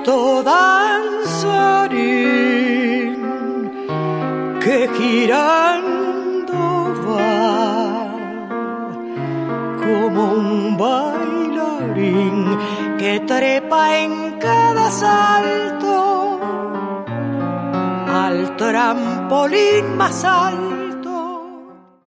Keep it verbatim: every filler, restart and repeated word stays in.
bonito danzarín que girando va como un bailarín que trepa en cada salto al trampolín más alto